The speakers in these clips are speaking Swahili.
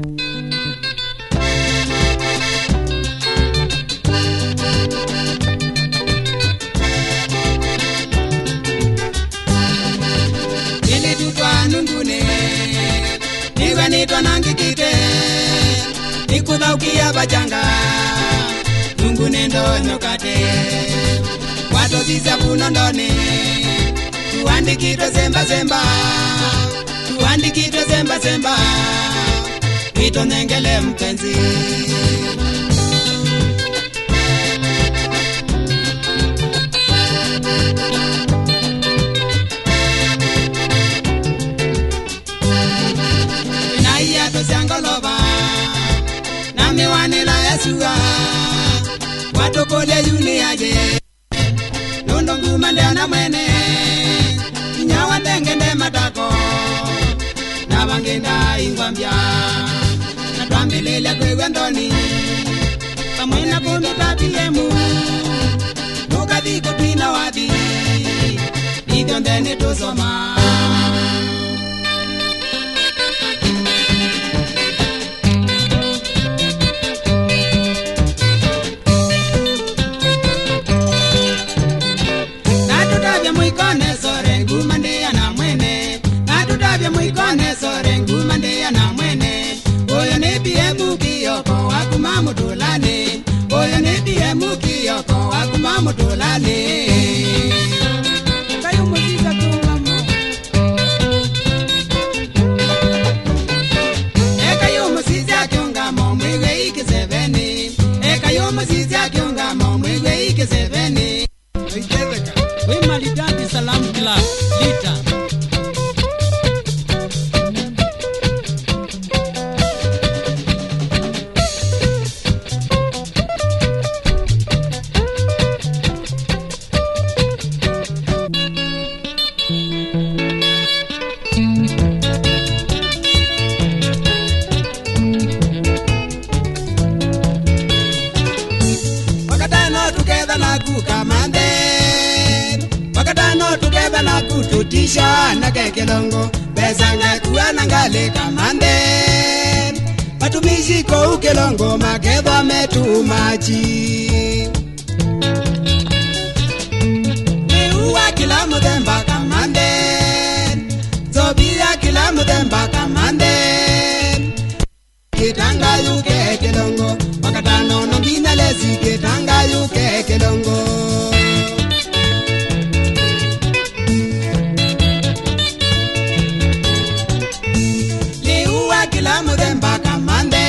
Ile tutwa nungune niwe nitwa nangikite nikudaukia bajanga nungune ndo nyokate watu ziza punondone tuandikitwe zemba zemba tuandikitwe zemba zemba ito nengele mpenzi Siangoloba na miwani la Yesua watu kule yuniaje nondo ngumande na mwene nyawa ndengende matako na bangenda ingwambia na twambilile kwewe ndoni pamwena kumitapi yemu nukadhi kupina wadi hivyo ndeni tusoma Mwikone sore ngumande na mwene natutavya mwikone sore ngumande na mwene oyo nebie mukiyoko wakumamutulane oyo nebie mukiyoko wakumamutulane kayo muzika tungamo ekayo muzika kyongamo mwiwe ikiseveni ekayo muzika kyongamo mwiwe ikiseveni we Maridadi Salam Club Lita wakatano together na kukamande wakatano together na kututisha na kekelongo bezanga kuana ngale kamande matumishi ko ukelongo makedha metumachi niuwa kila mudemba kamande zobia kila mudemba kamande kitanga yuke kelongo wakatano nongina lezi kitanga yuke kelongo kila mudemba kamande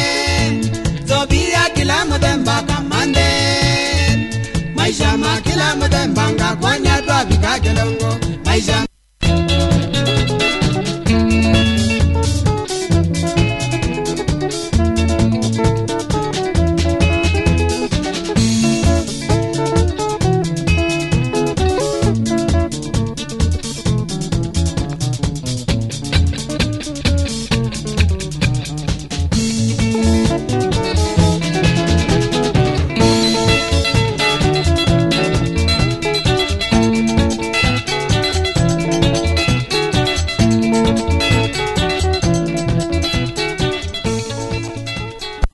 zobia kila mudemba kamande maisha ma kila mudemba ngakwanya twabika kelongo maisha